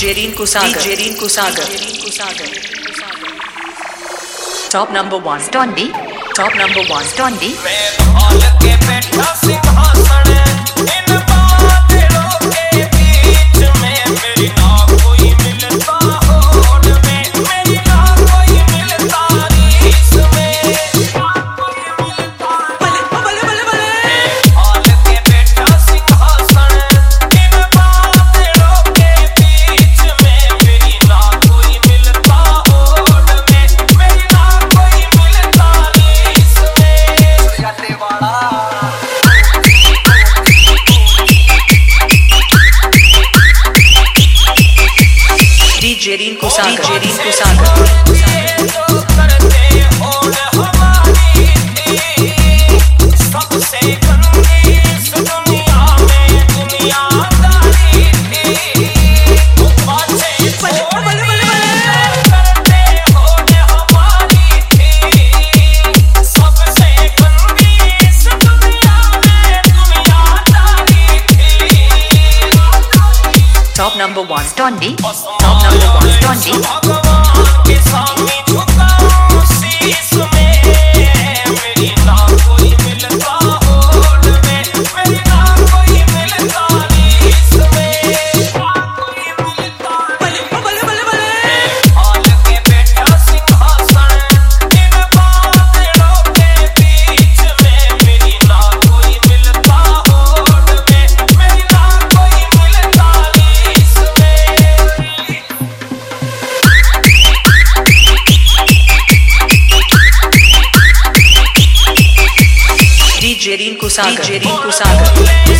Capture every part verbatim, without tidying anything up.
DJ Rinku Sagar, DJ Rinku Sagar, top number one स्टॉन्डी, top number one स्टॉन्डी। मैं भाल के बैठा सिंहासन इन बादलों के बीच में, मेरी ना कोई मिलता होड़ में, मेरी ना कोई मिलता रीस में। बले बले बले बले भाल के बैठा सिंहासन इन बादलों के बीच में, मेरी ना कोई मिलता होड़ में, मेरी ना कोई मिलता रीस में। जाते वाला DJ Rinku Sagar, DJ Rinku Sagar. Top number one स्टॉन्डी, टॉप नंबर वन स्टॉन्डी। भगवान के सामने झुकाऊं शीश में, मेरी ना कोई मिलता होड़ में, मेरी ना कोई मिलता रीस में। कोई मिलता बले बले बले बले भाल के बैठा सिंहासन इन बादलों के बीच में, मेरी ना कोई मिलता होड़ में, मेरी ना कोई मिलता रीस में। DJ Rinku Sagar, DJ Rinku Sagar.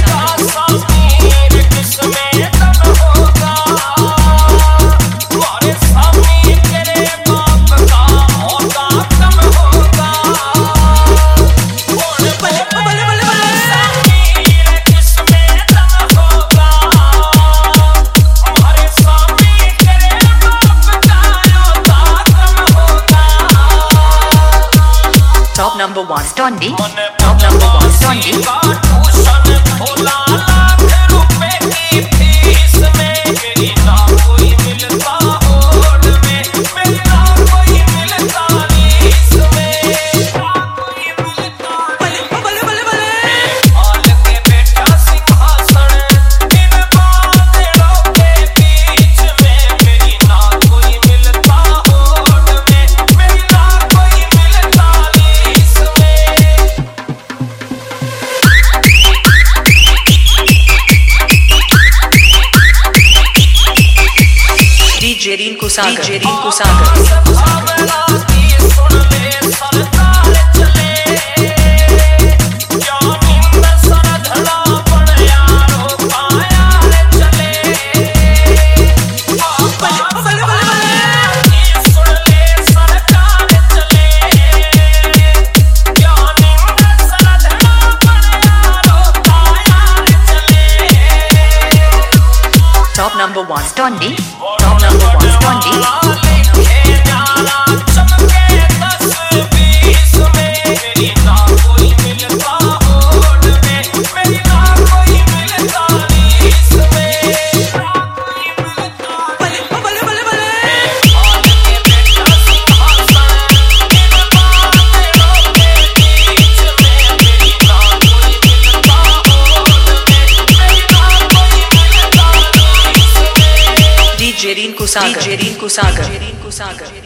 Top number one स्टॉन्डी, टॉप नंबर वन स्टॉन्डी। भोला लाख रुपए की फीस में, मेरी ना कोई मिलता होड़ में, मेरी ना कोई मिलता रीस में। कोई मिलता बले बले बले बले भाल के बैठा सिंहासन इन बादलों के बीच में, मेरी ना कोई मिलता होड़ में, मेरी ना कोई मिलता रीस में। DJ Rinku Sagar, DJ Rinku Sagar. Top number one स्टॉन्डी, टॉप नंबर वन स्टॉन्डी। DJ Rinku Sagar, DJ Rinku Sagar, DJ Rinku सागर।